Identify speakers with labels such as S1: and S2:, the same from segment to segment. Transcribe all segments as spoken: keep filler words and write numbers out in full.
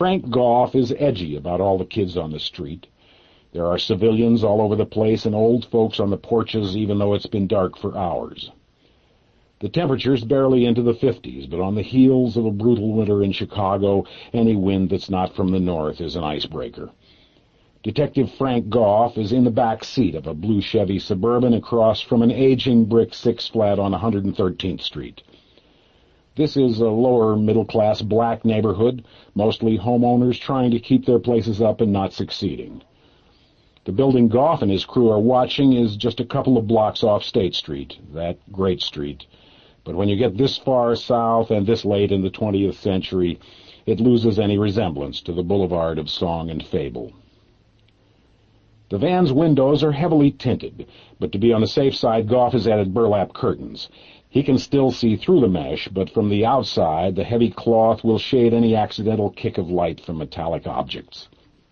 S1: Frank Goff is edgy about all the kids on the street. There are civilians all over the place and old folks on the porches even though it's been dark for hours. The temperature's barely into the fifties, but on the heels of a brutal winter in Chicago, any wind that's not from the north is an icebreaker. Detective Frank Goff is in the back seat of a blue Chevy Suburban across from an aging brick six-flat on one hundred thirteenth Street. This is a lower middle-class black neighborhood, mostly homeowners trying to keep their places up and not succeeding. The building Goff and his crew are watching is just a couple of blocks off State Street, that great street. But when you get this far south and this late in the twentieth century, it loses any resemblance to the boulevard of song and fable. The van's windows are heavily tinted, but to be on the safe side, Goff has added burlap curtains. He can still see through the mesh, but from the outside, the heavy cloth will shade any accidental kick of light from metallic objects.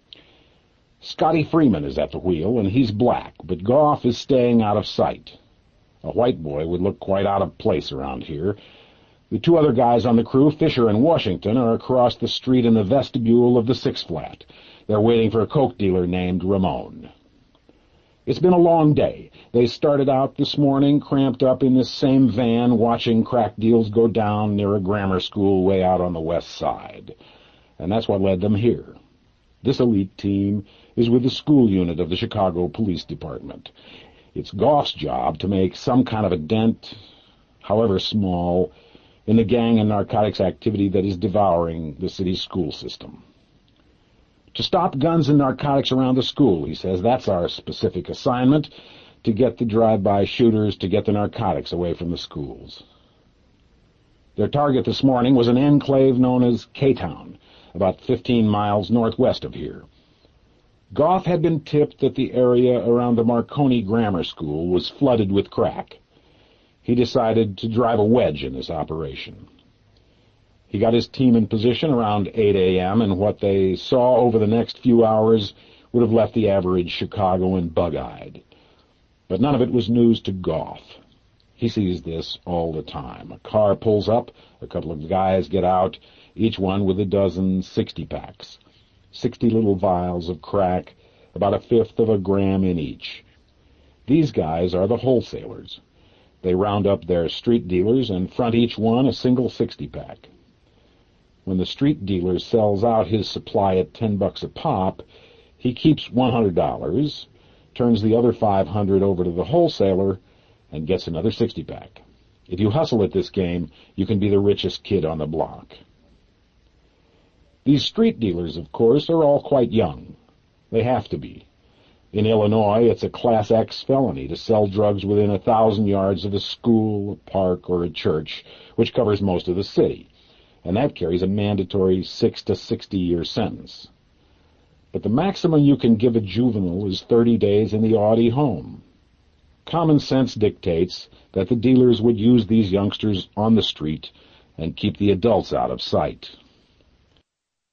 S1: Scotty Freeman is at the wheel, and he's black, but Goff is staying out of sight. A white boy would look quite out of place around here. The two other guys on the crew, Fisher and Washington, are across the street in the vestibule of the six-flat. They're waiting for a coke dealer named Ramon. It's been a long day. They started out this morning cramped up in this same van watching crack deals go down near a grammar school way out on the west side. And that's what led them here. This elite team is with the school unit of the Chicago Police Department. It's Goff's job to make some kind of a dent, however small, in the gang and narcotics activity that is devouring the city's school system. To stop guns and narcotics around the school, he says, that's our specific assignment, to get the drive-by shooters, to get the narcotics away from the schools. Their target this morning was an enclave known as K-Town, about fifteen miles northwest of here. Goff had been tipped that the area around the Marconi Grammar School was flooded with crack. He decided to drive a wedge in this operation. He got his team in position around eight a.m., and what they saw over the next few hours would have left the average Chicagoan bug-eyed. But none of it was news to Goff. He sees this all the time. A car pulls up, a couple of guys get out, each one with a dozen sixty-packs. Sixty little vials of crack, about a fifth of a gram in each. These guys are the wholesalers. They round up their street dealers and front each one a single sixty-pack. When the street dealer sells out his supply at ten bucks a pop, he keeps one hundred dollars, turns the other five hundred over to the wholesaler, and gets another sixty-pack. If you hustle at this game, you can be the richest kid on the block. These street dealers, of course, are all quite young. They have to be. In Illinois, it's a Class X felony to sell drugs within a thousand yards of a school, a park, or a church, which covers most of the city, and that carries a mandatory six to sixty-year sentence. But the maximum you can give a juvenile is thirty days in the Audi home. Common sense dictates that the dealers would use these youngsters on the street and keep the adults out of sight.